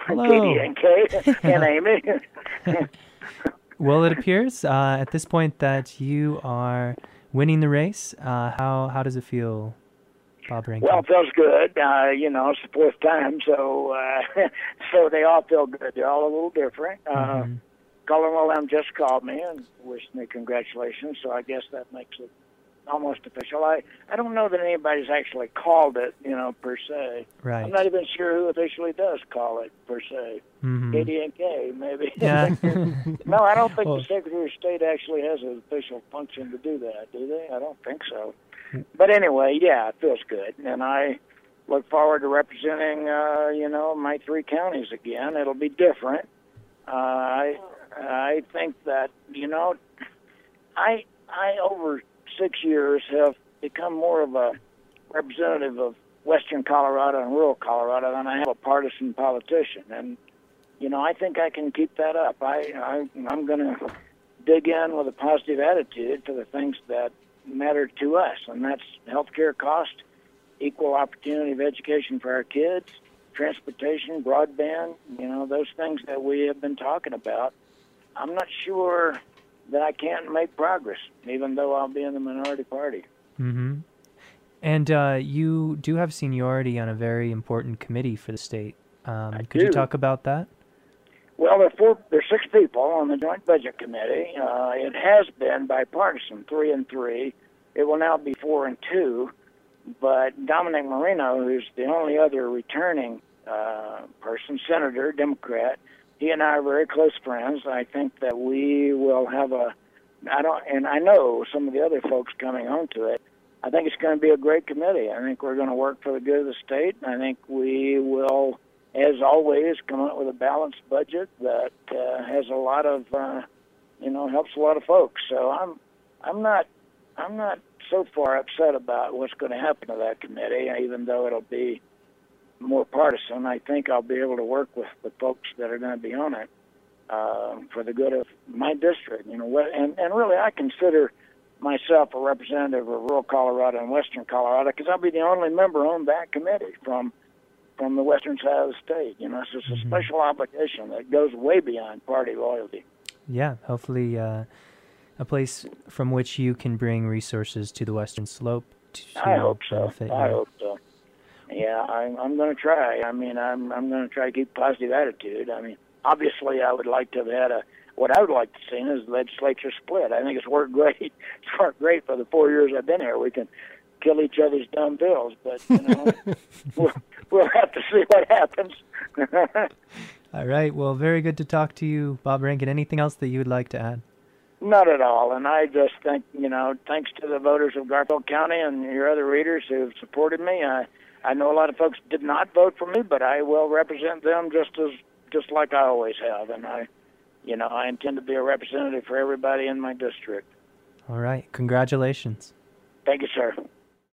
Hello. Katie and Kay and Amy. Well, it appears at this point that you are winning the race. How does it feel, Bob Rankin? Well, it feels good. It's the fourth time, so so they all feel good. They're all a little different. Colin Wilhelm just called me and wished me congratulations, so I guess that makes it almost official. I don't know that anybody's actually called it, per se. Right. I'm not even sure who officially does call it, per se. Katie and Kay, maybe. Yeah. No, I don't think the Secretary of State actually has an official function to do that, do they? I don't think so. But anyway, yeah, it feels good. And I look forward to representing, my three counties again. It'll be different. I think that, I over 6 years have become more of a representative of Western Colorado and rural Colorado than I have a partisan politician. And, I think I can keep that up. I'm going to dig in with a positive attitude for the things that matter to us, and that's healthcare cost, equal opportunity of education for our kids, transportation, broadband, those things that we have been talking about. I'm not sure that I can't make progress, even though I'll be in the minority party. Mm-hmm. And you do have seniority on a very important committee for the state. Could you talk about that? Well, there are 6 people on the Joint Budget Committee. It has been bipartisan, 3 and 3. It will now be 4 and 2. But Dominic Marino, who's the only other returning person, senator, Democrat, he and I are very close friends. I think that we will have I know some of the other folks coming onto it. I think it's going to be a great committee. I think we're going to work for the good of the state. I think we will, as always, come up with a balanced budget that has a lot of, helps a lot of folks. So I'm not so far upset about what's going to happen to that committee, even though it'll be more partisan. I think I'll be able to work with the folks that are going to be on it for the good of my district. And really, I consider myself a representative of rural Colorado and Western Colorado because I'll be the only member on that committee from the western side of the state. So it's a special obligation that goes way beyond party loyalty. Yeah, hopefully a place from which you can bring resources to the Western Slope. I hope so. I hope so. Yeah, I'm going to try. I'm going to try to keep a positive attitude. Obviously, I would like to have had what I would like to see is the legislature split. I think it's worked great. It's worked great for the 4 years I've been here. We can kill each other's dumb bills, but we'll have to see what happens. All right. Well, very good to talk to you, Bob Rankin. Anything else that you would like to add? Not at all. And I just think, thanks to the voters of Garfield County and your other readers who have supported me. I know a lot of folks did not vote for me, but I will represent them just like I always have. And I intend to be a representative for everybody in my district. All right. Congratulations. Thank you, sir.